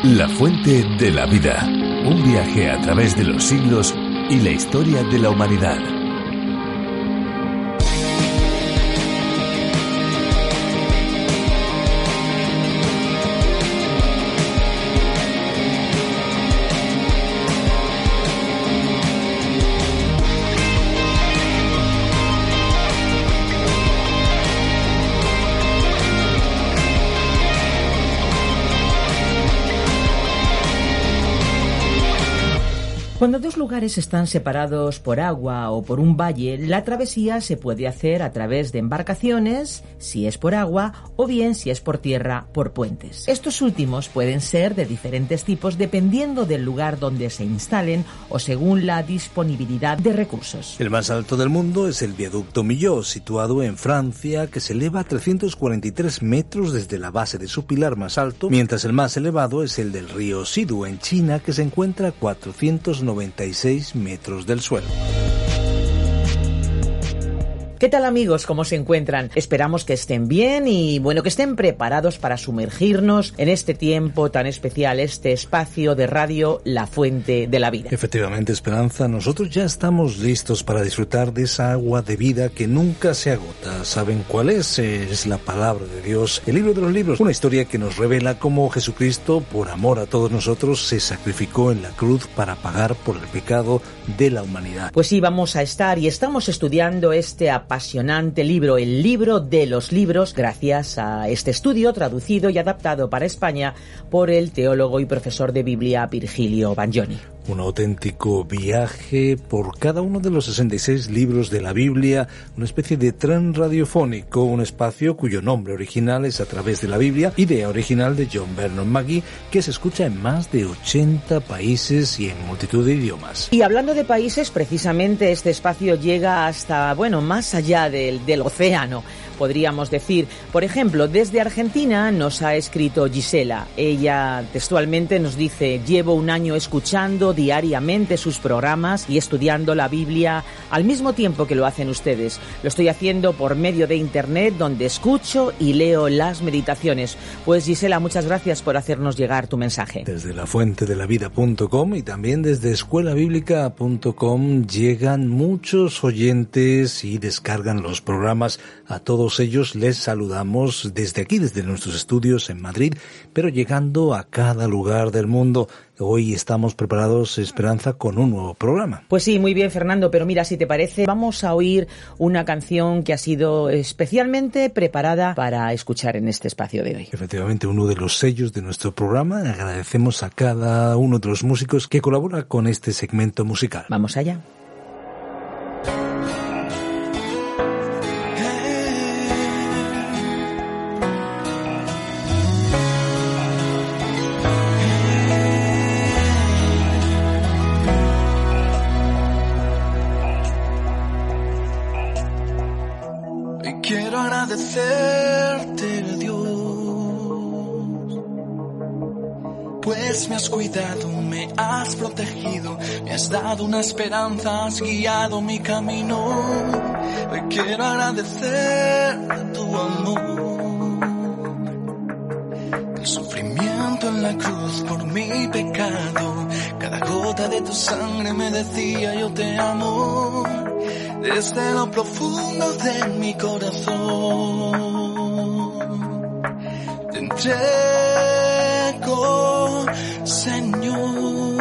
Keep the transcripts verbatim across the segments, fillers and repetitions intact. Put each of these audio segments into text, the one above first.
La fuente de la vida. Un viaje a través de los siglos y la historia de la humanidad. Cuando dos lugares están separados por agua o por un valle, la travesía se puede hacer a través de embarcaciones, si es por agua, o bien si es por tierra, por puentes. Estos últimos pueden ser de diferentes tipos dependiendo del lugar donde se instalen o según la disponibilidad de recursos. El más alto del mundo es el viaducto Millau, situado en Francia, que se eleva a trescientos cuarenta y tres metros desde la base de su pilar más alto, mientras el más elevado es el del río Sidu, en China, que se encuentra a cuatrocientos noventa y seis metros del suelo. ¿Qué tal, amigos? ¿Cómo se encuentran? Esperamos que estén bien y, bueno, que estén preparados para sumergirnos en este tiempo tan especial, este espacio de radio, La Fuente de la Vida. Efectivamente, Esperanza, nosotros ya estamos listos para disfrutar de esa agua de vida que nunca se agota. ¿Saben cuál es? Es la palabra de Dios, el libro de los libros, una historia que nos revela cómo Jesucristo, por amor a todos nosotros, se sacrificó en la cruz para pagar por el pecado de la humanidad. Pues sí, vamos a estar y estamos estudiando este apasionante libro, el libro de los libros, gracias a este estudio traducido y adaptado para España por el teólogo y profesor de Biblia Virgilio Bagnoni. Un auténtico viaje por cada uno de los sesenta y seis libros de la Biblia, una especie de tren radiofónico, un espacio cuyo nombre original es A través de la Biblia, idea original de John Vernon Mackey, que se escucha en más de ochenta países y en multitud de idiomas. Y hablando de países, precisamente este espacio llega hasta, bueno, más allá del, del océano, podríamos decir. Por ejemplo, desde Argentina nos ha escrito Gisela. Ella textualmente nos dice: llevo un año escuchando diariamente sus programas y estudiando la Biblia al mismo tiempo que lo hacen ustedes. Lo estoy haciendo por medio de internet, donde escucho y leo las meditaciones. Pues Gisela, muchas gracias por hacernos llegar tu mensaje. Desde la fuente de la vida punto com y también desde escuela bíblica punto com llegan muchos oyentes y descargan los programas. A todos ellos les saludamos desde aquí, desde nuestros estudios en Madrid, pero llegando a cada lugar del mundo. Hoy estamos preparados, Esperanza, con un nuevo programa. Pues sí, muy bien, Fernando, pero mira, si te parece, vamos a oír una canción que ha sido especialmente preparada para escuchar en este espacio de hoy. Efectivamente, uno de los sellos de nuestro programa. Agradecemos a cada uno de los músicos que colabora con este segmento musical. Vamos allá. Agradecerte, Dios, pues me has cuidado, me has protegido, me has dado una esperanza, has guiado mi camino. Hoy quiero agradecer tu amor, el sufrimiento en la cruz por mi pecado, cada gota de tu sangre me decía yo te amo. Desde lo profundo de mi corazón te entrego, Señor,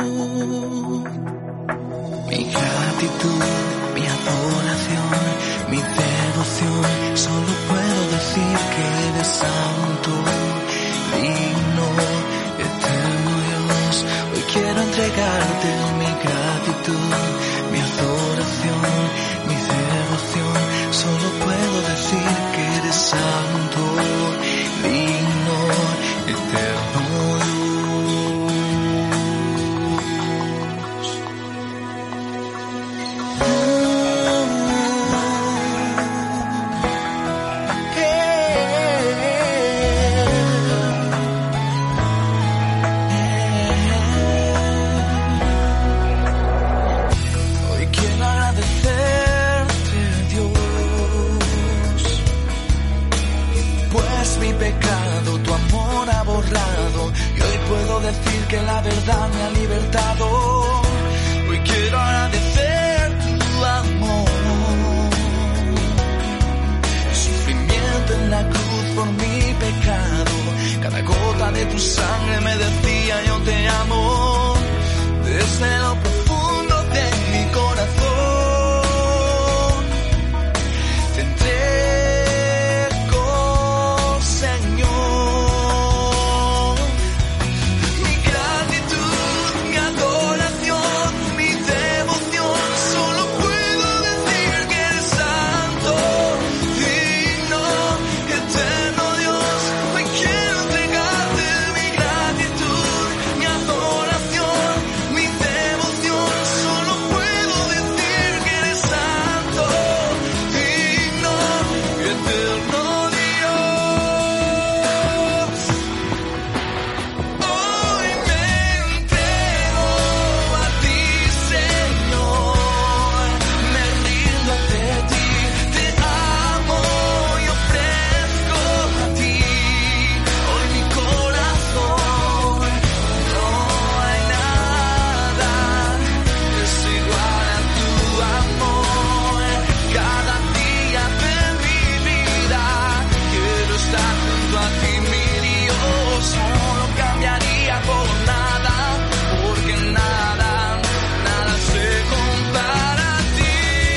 mi gratitud, mi adoración, mi devoción. Solo puedo decir que eres santo, digno, eterno Dios. Hoy quiero entregarte mi gratitud, mi adoración, mi devoción. Solo puedo decir que eres santo, digno, eterno Dios. Oh, yeah. Hoy quiero agradecerte, Dios, pues mi pecado tu amor ha borrado y hoy puedo decir que la verdad me ha libertado. Hoy quiero agradecer tu amor. El sufrimiento en la cruz por mi pecado. Cada gota de tu sangre me decía yo te amo. Desde lo profundo de mi corazón te entrego, Señor, mi gratitud, mi adoración, mi devoción. Solo puedo decir que eres santo, digno, eterno Dios. Hoy quiero entregarte mi gratitud, mi adoración, mi devoción. Solo puedo decir que eres santo, digno, eterno Dios. Hoy me entrego a ti, Señor, me rindo ante ti, te amo y ofrezco a ti hoy mi corazón. No hay nada que sea igual a tu amor. Cada día de mi vida quiero estar junto a ti, mi Dios. No lo cambiaría por nada, porque nada, nada se compara a ti.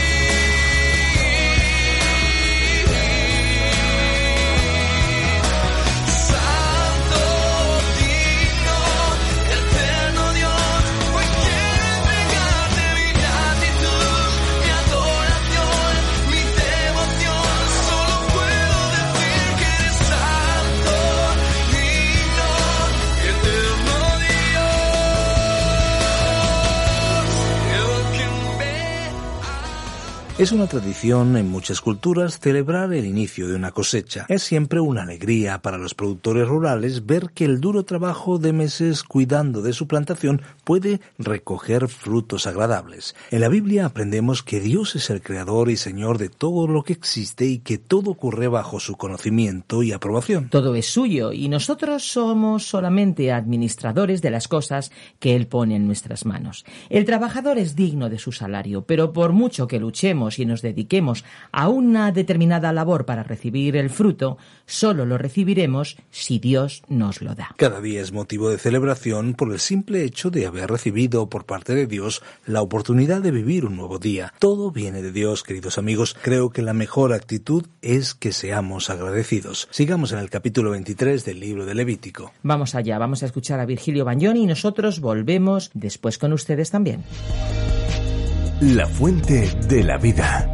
Santo, digno, eterno Dios. Hoy quiero entregarte mi gratitud, mi adoración, mi devoción. Solo puedo decir que eres santo, digno, eterno Dios. El que me Es una tradición en muchas culturas celebrar el inicio de una cosecha. Es siempre una alegría para los productores rurales ver que el duro trabajo de meses cuidando de su plantación puede recoger frutos agradables. En la Biblia aprendemos que Dios es el creador y señor de todo lo que existe y que todo ocurre bajo su conocimiento y aprobación. Todo es suyo y nosotros somos solamente administradores de las cosas que Él pone en nuestras manos. El trabajador es digno de su salario, pero por mucho que luchemos y nos dediquemos a una determinada labor para recibir el fruto, solo lo recibiremos si Dios nos lo da. Cada día es motivo de celebración por el simple hecho de haber recibido por parte de Dios la oportunidad de vivir un nuevo día. Todo viene de Dios, queridos amigos. Creo que la mejor actitud es que seamos agradecidos. Sigamos en el capítulo veintitrés del libro de Levítico. Vamos allá, vamos a escuchar a Virgilio Bagnoni y nosotros volvemos después con ustedes también. La fuente de la vida.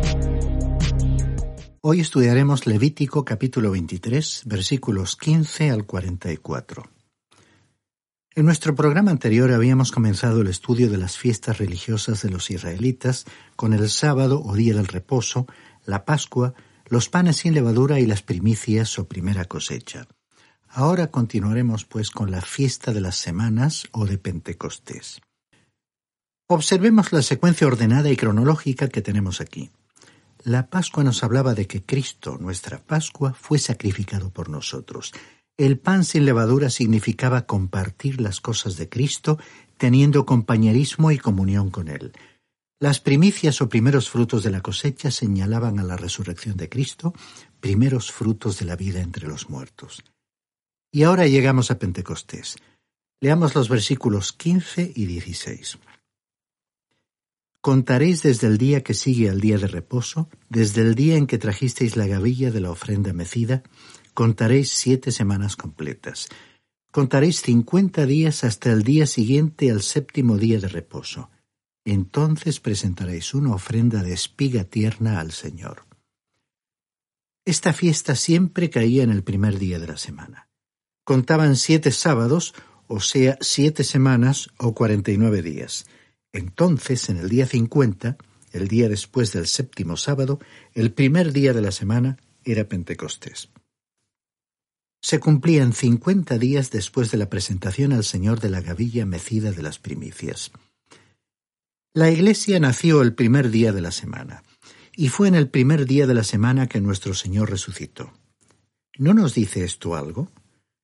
Hoy estudiaremos Levítico capítulo veintitrés, versículos quince al cuarenta y cuatro. En nuestro programa anterior habíamos comenzado el estudio de las fiestas religiosas de los israelitas con el sábado o día del reposo, la Pascua, los panes sin levadura y las primicias o primera cosecha. Ahora continuaremos pues con la fiesta de las semanas o de Pentecostés. Observemos la secuencia ordenada y cronológica que tenemos aquí. La Pascua nos hablaba de que Cristo, nuestra Pascua, fue sacrificado por nosotros. El pan sin levadura significaba compartir las cosas de Cristo, teniendo compañerismo y comunión con Él. Las primicias o primeros frutos de la cosecha señalaban a la resurrección de Cristo, primeros frutos de la vida entre los muertos. Y ahora llegamos a Pentecostés. Leamos los versículos quince y dieciséis. Contaréis desde el día que sigue al día de reposo, desde el día en que trajisteis la gavilla de la ofrenda mecida, contaréis siete semanas completas. Contaréis cincuenta días hasta el día siguiente al séptimo día de reposo. Entonces presentaréis una ofrenda de espiga tierna al Señor. Esta fiesta siempre caía en el primer día de la semana. Contaban siete sábados, o sea, siete semanas o cuarenta y nueve días. Entonces, en el día cincuenta, el día después del séptimo sábado, el primer día de la semana era Pentecostés. Se cumplían cincuenta días después de la presentación al Señor de la gavilla mecida de las primicias. La Iglesia nació el primer día de la semana, y fue en el primer día de la semana que nuestro Señor resucitó. ¿No nos dice esto algo?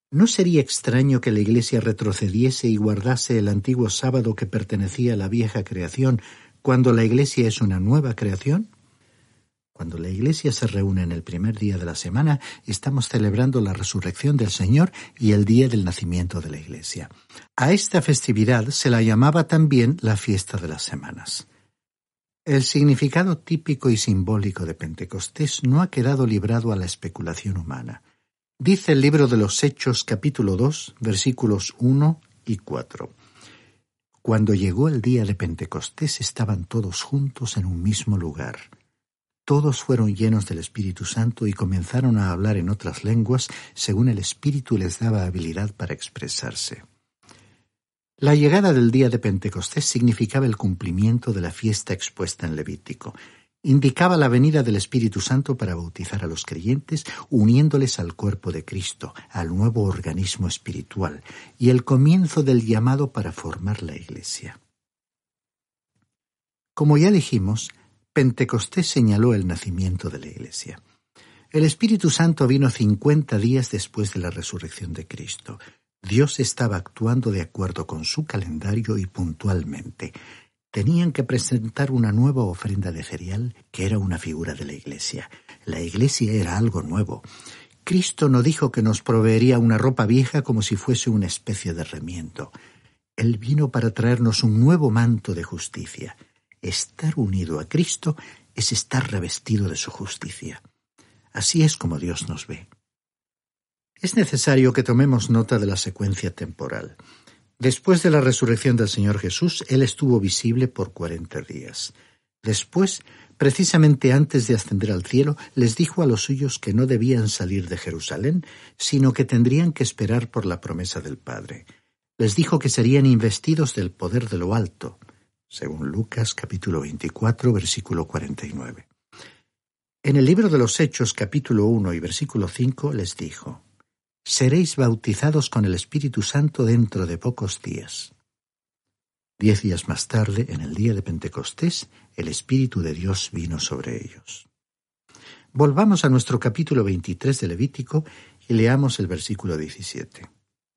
¿No sería extraño que la Iglesia retrocediese y guardase el antiguo sábado que pertenecía a la vieja creación cuando la Iglesia es una nueva creación? Cuando la Iglesia se reúne en el primer día de la semana, estamos celebrando la resurrección del Señor y el día del nacimiento de la Iglesia. A esta festividad se la llamaba también la fiesta de las semanas. El significado típico y simbólico de Pentecostés no ha quedado librado a la especulación humana. Dice el libro de los Hechos, capítulo dos, versículos uno y cuatro. Cuando llegó el día de Pentecostés estaban todos juntos en un mismo lugar. Todos fueron llenos del Espíritu Santo y comenzaron a hablar en otras lenguas según el Espíritu les daba habilidad para expresarse. La llegada del día de Pentecostés significaba el cumplimiento de la fiesta expuesta en Levítico. Indicaba la venida del Espíritu Santo para bautizar a los creyentes, uniéndoles al cuerpo de Cristo, al nuevo organismo espiritual, y el comienzo del llamado para formar la Iglesia. Como ya dijimos, Pentecostés señaló el nacimiento de la Iglesia. El Espíritu Santo vino cincuenta días después de la resurrección de Cristo. Dios estaba actuando de acuerdo con su calendario y puntualmente. Tenían que presentar una nueva ofrenda de cereal, que era una figura de la Iglesia. La Iglesia era algo nuevo. Cristo no dijo que nos proveería una ropa vieja como si fuese una especie de remiendo. Él vino para traernos un nuevo manto de justicia. Estar unido a Cristo es estar revestido de su justicia. Así es como Dios nos ve. Es necesario que tomemos nota de la secuencia temporal. Después de la resurrección del Señor Jesús, Él estuvo visible por cuarenta días. Después, precisamente antes de ascender al cielo, les dijo a los suyos que no debían salir de Jerusalén, sino que tendrían que esperar por la promesa del Padre. Les dijo que serían investidos del poder de lo alto, según Lucas capítulo veinticuatro, versículo cuarenta y nueve. En el libro de los Hechos, capítulo uno y versículo cinco, les dijo: «Seréis bautizados con el Espíritu Santo dentro de pocos días». Diez días más tarde, en el día de Pentecostés, el Espíritu de Dios vino sobre ellos. Volvamos a nuestro capítulo veintitrés de Levítico y leamos el versículo diecisiete.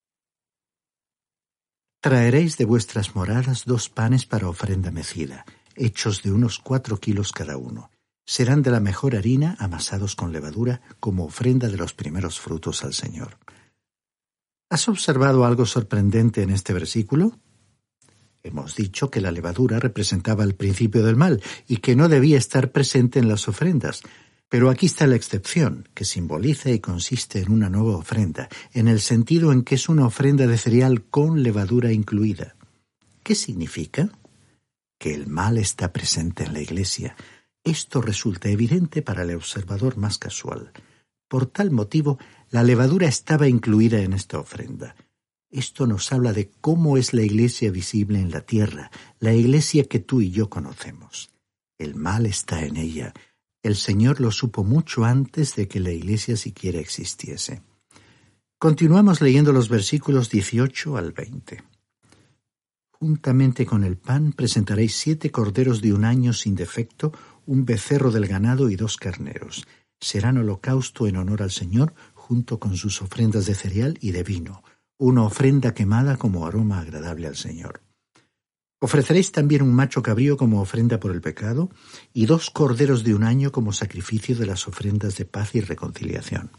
«Traeréis de vuestras moradas dos panes para ofrenda mecida, hechos de unos cuatro kilos cada uno. Serán de la mejor harina, amasados con levadura, como ofrenda de los primeros frutos al Señor». ¿Has observado algo sorprendente en este versículo? Hemos dicho que la levadura representaba el principio del mal y que no debía estar presente en las ofrendas. Pero aquí está la excepción, que simboliza y consiste en una nueva ofrenda, en el sentido en que es una ofrenda de cereal con levadura incluida. ¿Qué significa? Que el mal está presente en la Iglesia. Esto resulta evidente para el observador más casual. Por tal motivo, la levadura estaba incluida en esta ofrenda. Esto nos habla de cómo es la Iglesia visible en la tierra, la Iglesia que tú y yo conocemos. El mal está en ella. El Señor lo supo mucho antes de que la Iglesia siquiera existiese. Continuamos leyendo los versículos dieciocho al veinte. «Juntamente con el pan presentaréis siete corderos de un año sin defecto, un becerro del ganado y dos carneros. Serán holocausto en honor al Señor, junto con sus ofrendas de cereal y de vino, una ofrenda quemada como aroma agradable al Señor. Ofreceréis también un macho cabrío como ofrenda por el pecado, y dos corderos de un año como sacrificio de las ofrendas de paz y reconciliación.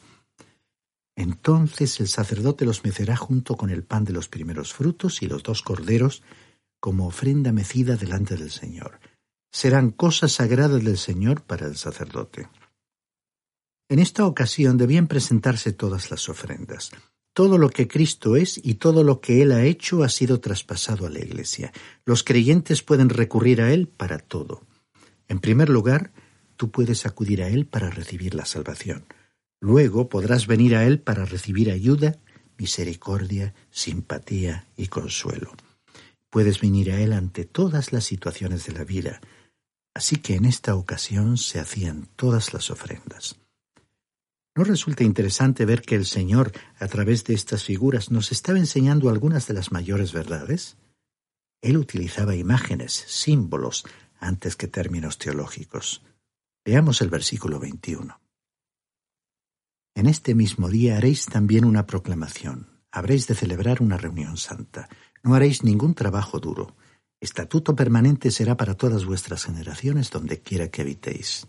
Entonces el sacerdote los mecerá junto con el pan de los primeros frutos y los dos corderos como ofrenda mecida delante del Señor. Serán cosas sagradas del Señor para el sacerdote». En esta ocasión debían presentarse todas las ofrendas. Todo lo que Cristo es y todo lo que Él ha hecho ha sido traspasado a la Iglesia. Los creyentes pueden recurrir a Él para todo. En primer lugar, tú puedes acudir a Él para recibir la salvación. Luego podrás venir a Él para recibir ayuda, misericordia, simpatía y consuelo. Puedes venir a Él ante todas las situaciones de la vida. Así que en esta ocasión se hacían todas las ofrendas. ¿No resulta interesante ver que el Señor, a través de estas figuras, nos estaba enseñando algunas de las mayores verdades? Él utilizaba imágenes, símbolos, antes que términos teológicos. Veamos el versículo veintiuno. En este mismo día haréis también una proclamación. Habréis de celebrar una reunión santa. No haréis ningún trabajo duro. Estatuto permanente será para todas vuestras generaciones donde quiera que habitéis.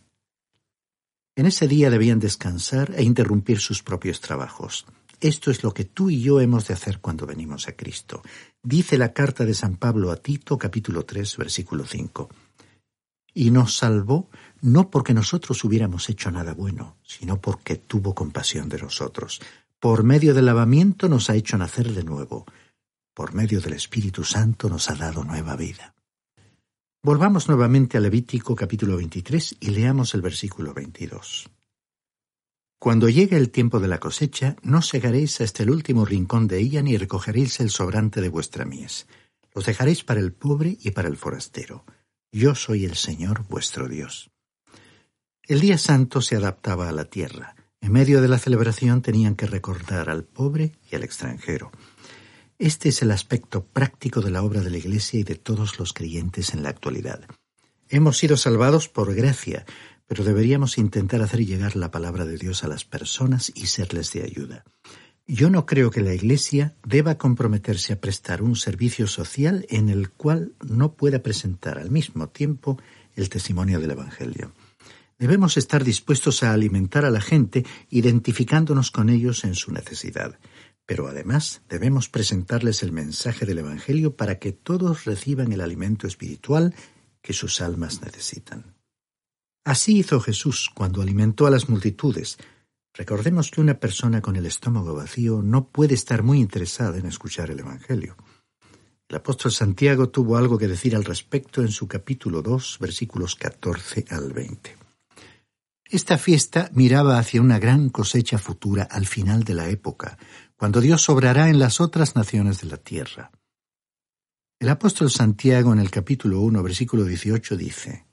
En ese día debían descansar e interrumpir sus propios trabajos. Esto es lo que tú y yo hemos de hacer cuando venimos a Cristo. Dice la carta de San Pablo a Tito, capítulo tres, versículo cinco. Y nos salvó no porque nosotros hubiéramos hecho nada bueno, sino porque tuvo compasión de nosotros. Por medio del lavamiento nos ha hecho nacer de nuevo. Por medio del Espíritu Santo nos ha dado nueva vida. Volvamos nuevamente a Levítico capítulo veintitrés y leamos el versículo veintidós. Cuando llegue el tiempo de la cosecha, no segaréis hasta el último rincón de ella ni recogeréis el sobrante de vuestra mies. Los dejaréis para el pobre y para el forastero. Yo soy el Señor vuestro Dios. El día santo se adaptaba a la tierra. En medio de la celebración tenían que recordar al pobre y al extranjero. Este es el aspecto práctico de la obra de la Iglesia y de todos los creyentes en la actualidad. Hemos sido salvados por gracia, pero deberíamos intentar hacer llegar la palabra de Dios a las personas y serles de ayuda. Yo no creo que la Iglesia deba comprometerse a prestar un servicio social en el cual no pueda presentar al mismo tiempo el testimonio del Evangelio. Debemos estar dispuestos a alimentar a la gente identificándonos con ellos en su necesidad. Pero además debemos presentarles el mensaje del Evangelio para que todos reciban el alimento espiritual que sus almas necesitan. Así hizo Jesús cuando alimentó a las multitudes. Recordemos que una persona con el estómago vacío no puede estar muy interesada en escuchar el Evangelio. El apóstol Santiago tuvo algo que decir al respecto en su capítulo dos, versículos catorce al veinte. Esta fiesta miraba hacia una gran cosecha futura al final de la época, cuando Dios obrará en las otras naciones de la tierra. El apóstol Santiago en el capítulo uno, versículo dieciocho dice: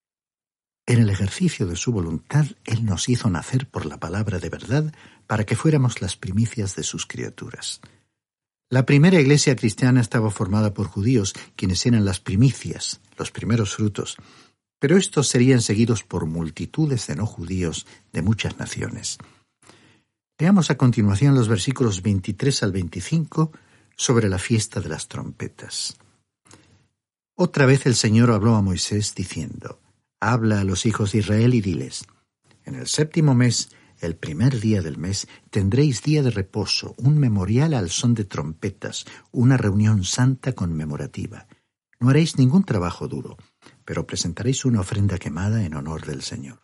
En el ejercicio de su voluntad, Él nos hizo nacer por la palabra de verdad para que fuéramos las primicias de sus criaturas. La primera iglesia cristiana estaba formada por judíos, quienes eran las primicias, los primeros frutos, pero estos serían seguidos por multitudes de no judíos de muchas naciones. Veamos a continuación los versículos veintitrés al veinticinco sobre la fiesta de las trompetas. Otra vez el Señor habló a Moisés diciendo: Habla a los hijos de Israel y diles: En el séptimo mes, el primer día del mes, tendréis día de reposo, un memorial al son de trompetas, una reunión santa conmemorativa. No haréis ningún trabajo duro, pero presentaréis una ofrenda quemada en honor del Señor.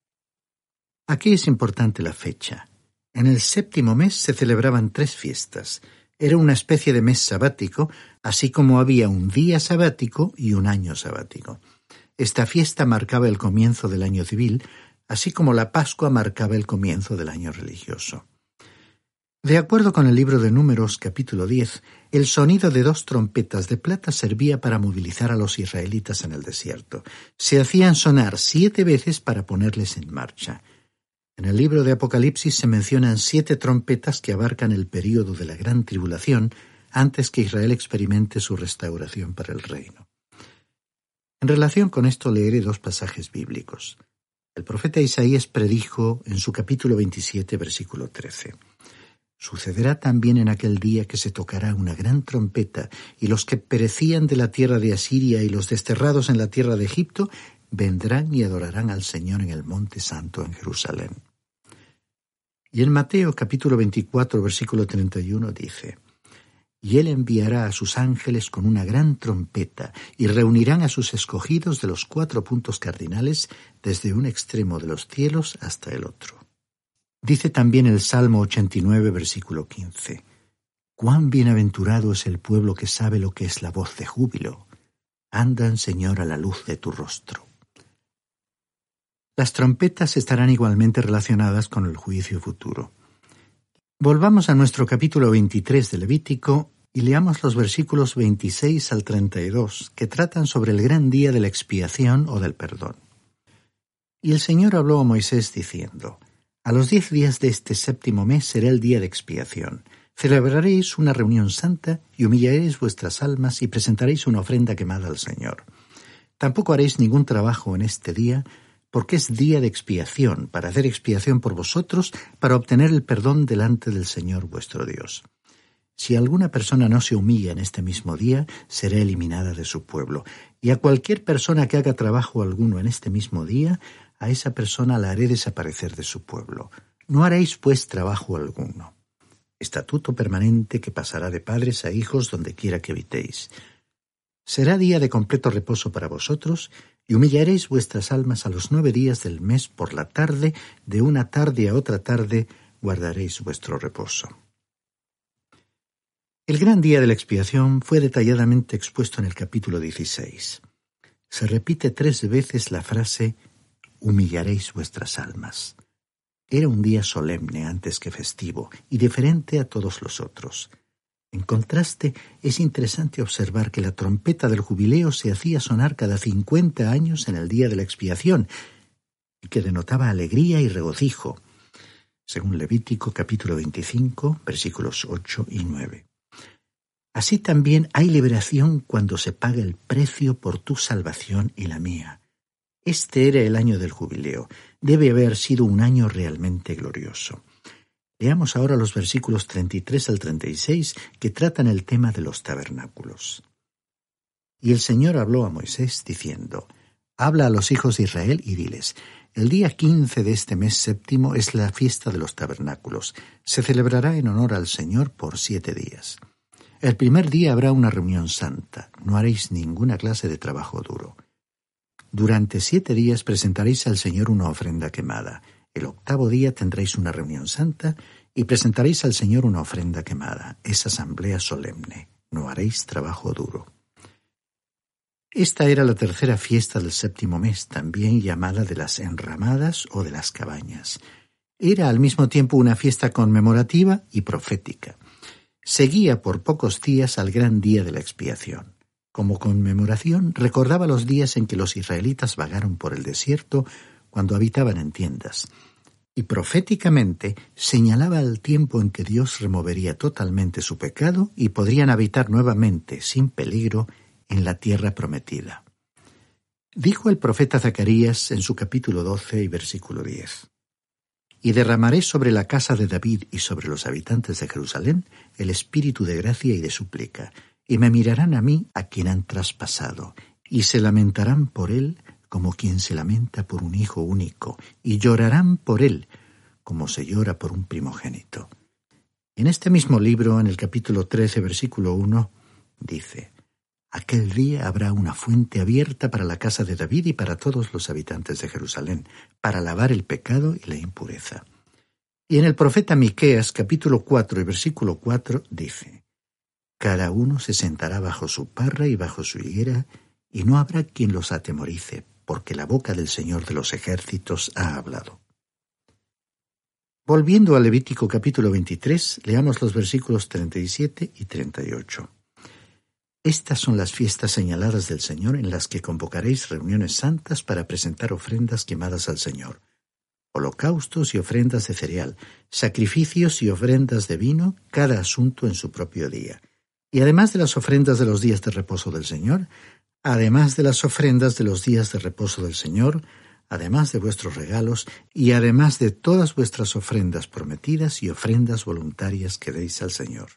Aquí es importante la fecha. En el séptimo mes se celebraban tres fiestas. Era una especie de mes sabático, así como había un día sabático y un año sabático. Esta fiesta marcaba el comienzo del año civil, así como la Pascua marcaba el comienzo del año religioso. De acuerdo con el libro de Números, capítulo diez, el sonido de dos trompetas de plata servía para movilizar a los israelitas en el desierto. Se hacían sonar siete veces para ponerles en marcha. En el libro de Apocalipsis se mencionan siete trompetas que abarcan el período de la gran tribulación antes que Israel experimente su restauración para el reino. En relación con esto leeré dos pasajes bíblicos. El profeta Isaías predijo en su capítulo veintisiete, versículo trece. Sucederá también en aquel día que se tocará una gran trompeta, y los que perecían de la tierra de Asiria y los desterrados en la tierra de Egipto vendrán y adorarán al Señor en el monte santo en Jerusalén. Y en Mateo capítulo veinticuatro, versículo treinta y uno dice: Y él enviará a sus ángeles con una gran trompeta, y reunirán a sus escogidos de los cuatro puntos cardinales, desde un extremo de los cielos hasta el otro. Dice también el Salmo ochenta y nueve, versículo quince: Cuán bienaventurado es el pueblo que sabe lo que es la voz de júbilo. Andan, Señor, a la luz de tu rostro. Las trompetas estarán igualmente relacionadas con el juicio futuro. Volvamos a nuestro capítulo veintitrés de Levítico y leamos los versículos veintiséis al treinta y dos, que tratan sobre el gran día de la expiación o del perdón. Y el Señor habló a Moisés diciendo: A los diez días de este séptimo mes será el día de expiación. Celebraréis una reunión santa y humillaréis vuestras almas y presentaréis una ofrenda quemada al Señor. Tampoco haréis ningún trabajo en este día, porque es día de expiación, para hacer expiación por vosotros, para obtener el perdón delante del Señor vuestro Dios. Si alguna persona no se humilla en este mismo día, será eliminada de su pueblo. Y a cualquier persona que haga trabajo alguno en este mismo día, a esa persona la haré desaparecer de su pueblo. No haréis pues trabajo alguno. Estatuto permanente que pasará de padres a hijos donde quiera que habitéis. Será día de completo reposo para vosotros, y humillaréis vuestras almas a los nueve días del mes por la tarde, de una tarde a otra tarde guardaréis vuestro reposo. El gran día de la expiación fue detalladamente expuesto en el capítulo dieciséis. Se repite tres veces la frase «humillaréis vuestras almas». Era un día solemne antes que festivo y diferente a todos los otros. En contraste, es interesante observar que la trompeta del jubileo se hacía sonar cada cincuenta años en el día de la expiación y que denotaba alegría y regocijo, según Levítico capítulo veinticinco, versículos ocho y nueve. Así también hay liberación cuando se paga el precio por tu salvación y la mía. Este era el año del jubileo. Debe haber sido un año realmente glorioso. Leamos ahora los versículos treinta y tres al treinta y seis que tratan el tema de los tabernáculos. Y el Señor habló a Moisés diciendo: Habla a los hijos de Israel y diles: el día quince de este mes séptimo es la fiesta de los tabernáculos. Se celebrará en honor al Señor por siete días. El primer día habrá una reunión santa, no haréis ninguna clase de trabajo duro. Durante siete días presentaréis al Señor una ofrenda quemada. El octavo día tendréis una reunión santa y presentaréis al Señor una ofrenda quemada. Es asamblea solemne, no haréis trabajo duro. Esta era la tercera fiesta del séptimo mes, también llamada de las enramadas o de las cabañas. Era al mismo tiempo una fiesta conmemorativa y profética. Seguía por pocos días al gran día de la expiación. Como conmemoración, recordaba los días en que los israelitas vagaron por el desierto cuando habitaban en tiendas. Y proféticamente señalaba el tiempo en que Dios removería totalmente su pecado y podrían habitar nuevamente, sin peligro, en la tierra prometida. Dijo el profeta Zacarías en su capítulo doce y versículo diez: Y derramaré sobre la casa de David y sobre los habitantes de Jerusalén el espíritu de gracia y de súplica, y me mirarán a mí a quien han traspasado, y se lamentarán por él como quien se lamenta por un hijo único, y llorarán por él como se llora por un primogénito. En este mismo libro, en el capítulo trece, versículo uno, dice: Aquel día habrá una fuente abierta para la casa de David y para todos los habitantes de Jerusalén, para lavar el pecado y la impureza. Y en el profeta Miqueas, capítulo cuatro y versículo cuatro, dice: Cada uno se sentará bajo su parra y bajo su higuera, y no habrá quien los atemorice, porque la boca del Señor de los ejércitos ha hablado. Volviendo a Levítico capítulo veintitrés, leamos los versículos treinta y siete y treinta y ocho. Estas son las fiestas señaladas del Señor en las que convocaréis reuniones santas para presentar ofrendas quemadas al Señor, holocaustos y ofrendas de cereal, sacrificios y ofrendas de vino, cada asunto en su propio día. Y además de las ofrendas de los días de reposo del Señor, además de las ofrendas de los días de reposo del Señor, además de vuestros regalos, y además de todas vuestras ofrendas prometidas y ofrendas voluntarias que deis al Señor.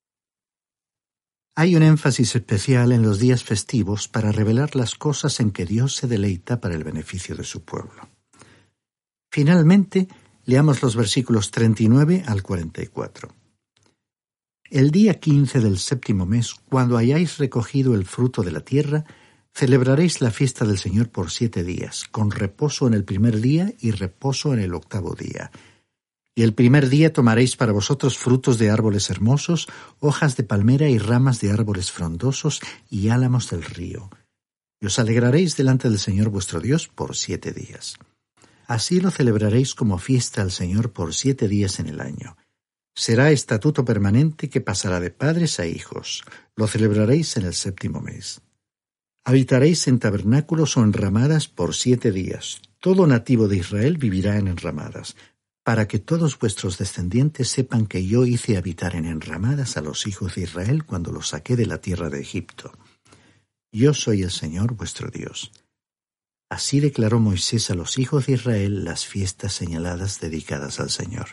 Hay un énfasis especial en los días festivos para revelar las cosas en que Dios se deleita para el beneficio de su pueblo. Finalmente, leamos los versículos treinta y nueve al cuarenta y cuatro. El día quince del séptimo mes, cuando hayáis recogido el fruto de la tierra, celebraréis la fiesta del Señor por siete días, con reposo en el primer día y reposo en el octavo día. Y el primer día tomaréis para vosotros frutos de árboles hermosos, hojas de palmera y ramas de árboles frondosos y álamos del río. Y os alegraréis delante del Señor vuestro Dios por siete días. Así lo celebraréis como fiesta al Señor por siete días en el año. Será estatuto permanente que pasará de padres a hijos. Lo celebraréis en el séptimo mes. Habitaréis en tabernáculos o enramadas por siete días. Todo nativo de Israel vivirá en enramadas, para que todos vuestros descendientes sepan que yo hice habitar en enramadas a los hijos de Israel cuando los saqué de la tierra de Egipto. Yo soy el Señor vuestro Dios. Así declaró Moisés a los hijos de Israel las fiestas señaladas dedicadas al Señor.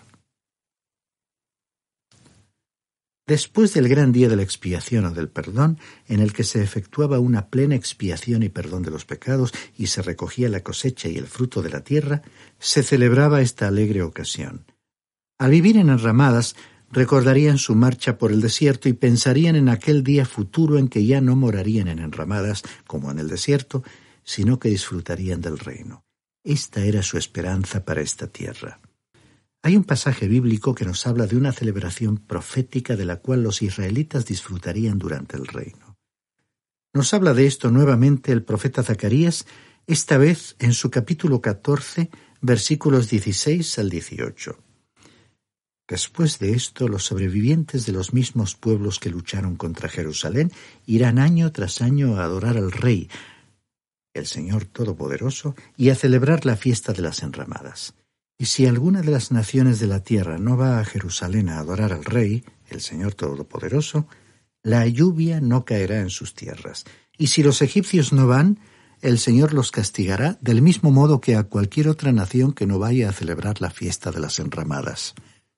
Después del gran día de la expiación o del perdón, en el que se efectuaba una plena expiación y perdón de los pecados y se recogía la cosecha y el fruto de la tierra, se celebraba esta alegre ocasión. Al vivir en enramadas, recordarían su marcha por el desierto y pensarían en aquel día futuro en que ya no morarían en enramadas como en el desierto, sino que disfrutarían del reino. Esta era su esperanza para esta tierra. Hay un pasaje bíblico que nos habla de una celebración profética de la cual los israelitas disfrutarían durante el reino. Nos habla de esto nuevamente el profeta Zacarías, esta vez en su capítulo catorce, versículos dieciséis al dieciocho. Después de esto, los sobrevivientes de los mismos pueblos que lucharon contra Jerusalén irán año tras año a adorar al Rey, el Señor Todopoderoso, y a celebrar la fiesta de las enramadas. Y si alguna de las naciones de la tierra no va a Jerusalén a adorar al Rey, el Señor Todopoderoso, la lluvia no caerá en sus tierras. Y si los egipcios no van, el Señor los castigará del mismo modo que a cualquier otra nación que no vaya a celebrar la fiesta de las enramadas.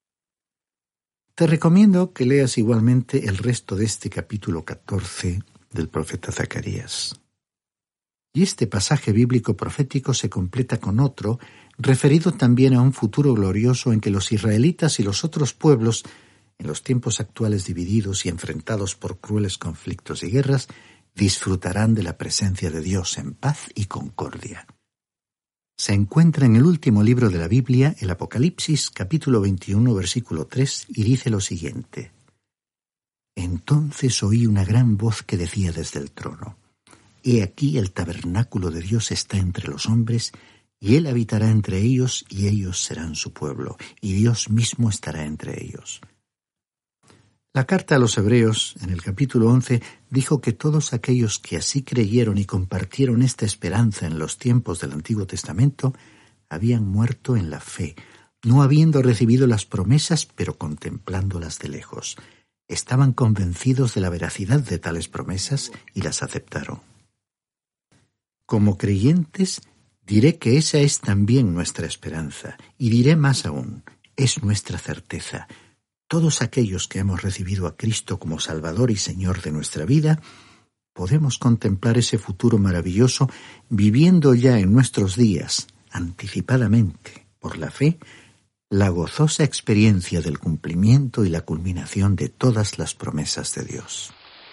Te recomiendo que leas igualmente el resto de este capítulo catorce del profeta Zacarías. Y este pasaje bíblico profético se completa con otro, referido también a un futuro glorioso en que los israelitas y los otros pueblos, en los tiempos actuales divididos y enfrentados por crueles conflictos y guerras, disfrutarán de la presencia de Dios en paz y concordia. Se encuentra en el último libro de la Biblia, el Apocalipsis, capítulo veintiuno, versículo tres, y dice lo siguiente: Entonces oí una gran voz que decía desde el trono: He aquí el tabernáculo de Dios está entre los hombres, y Él habitará entre ellos, y ellos serán su pueblo, y Dios mismo estará entre ellos. La carta a los Hebreos, en el capítulo once, dijo que todos aquellos que así creyeron y compartieron esta esperanza en los tiempos del Antiguo Testamento, habían muerto en la fe, no habiendo recibido las promesas, pero contemplándolas de lejos. Estaban convencidos de la veracidad de tales promesas y las aceptaron. Como creyentes, diré que esa es también nuestra esperanza, y diré más aún, es nuestra certeza. Todos aquellos que hemos recibido a Cristo como Salvador y Señor de nuestra vida, podemos contemplar ese futuro maravilloso viviendo ya en nuestros días, anticipadamente, por la fe, la gozosa experiencia del cumplimiento y la culminación de todas las promesas de Dios.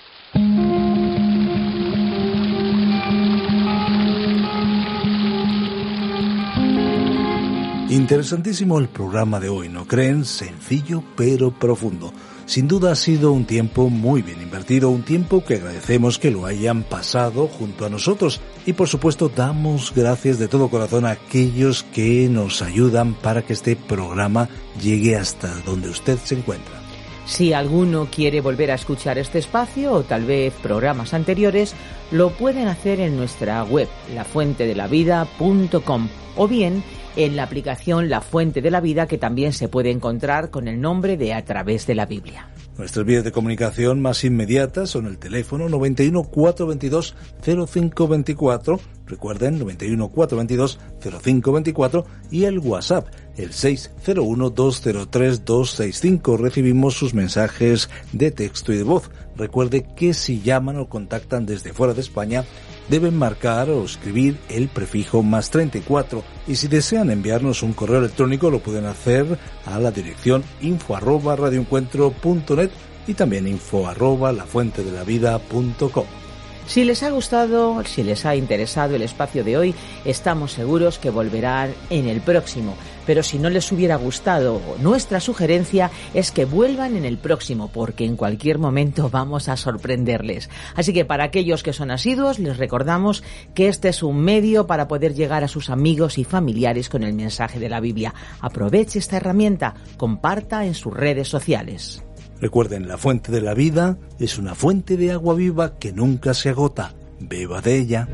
Interesantísimo el programa de hoy, ¿no creen? Sencillo pero profundo. Sin duda ha sido un tiempo muy bien invertido, un tiempo que agradecemos que lo hayan pasado junto a nosotros. Y por supuesto damos gracias de todo corazón a aquellos que nos ayudan para que este programa llegue hasta donde usted se encuentra. Si alguno quiere volver a escuchar este espacio o tal vez programas anteriores, lo pueden hacer en nuestra web, la fuente de la vida punto com, o bien en la aplicación La Fuente de la Vida, que también se puede encontrar con el nombre de A Través de la Biblia. Nuestras vías de comunicación más inmediatas son el teléfono noventa y uno, cuatrocientos veintidós, cero cinco veinticuatro, recuerden, noventa y uno, cuatrocientos veintidós, cero cinco veinticuatro, y el WhatsApp, el seis cero uno, dos cero tres, dos seis cinco. Recibimos sus mensajes de texto y de voz. Recuerde que si llaman o contactan desde fuera de España, deben marcar o escribir el prefijo más treinta y cuatro, y si desean enviarnos un correo electrónico lo pueden hacer a la dirección info arroba radioencuentro punto net y también info arroba lafuentedelavida punto com. Si les ha gustado, si les ha interesado el espacio de hoy, estamos seguros que volverán en el próximo. Pero si no les hubiera gustado, nuestra sugerencia es que vuelvan en el próximo, porque en cualquier momento vamos a sorprenderles. Así que para aquellos que son asiduos, les recordamos que este es un medio para poder llegar a sus amigos y familiares con el mensaje de la Biblia. Aproveche esta herramienta, comparta en sus redes sociales. Recuerden, la Fuente de la Vida es una fuente de agua viva que nunca se agota. Beba de ella.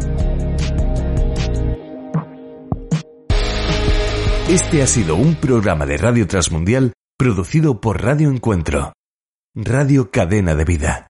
Este ha sido un programa de Radio Transmundial producido por Radio Encuentro, Radio Cadena de Vida.